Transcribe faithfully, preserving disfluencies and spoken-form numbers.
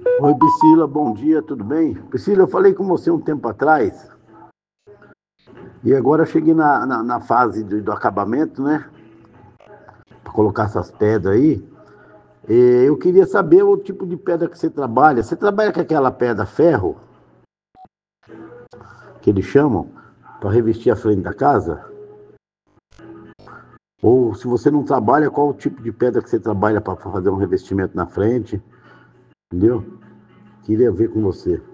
Oi, Priscila, bom dia, tudo bem? Priscila, eu falei com você um tempo atrás e agora eu cheguei na, na, na fase do, do acabamento, né? Para colocar essas pedras aí. E eu queria saber o tipo de pedra que você trabalha. Você trabalha com aquela pedra ferro, que eles chamam, para revestir a frente da casa? Ou se você não trabalha, qual o tipo de pedra que você trabalha para fazer um revestimento na frente? Entendeu? Queria ver com você.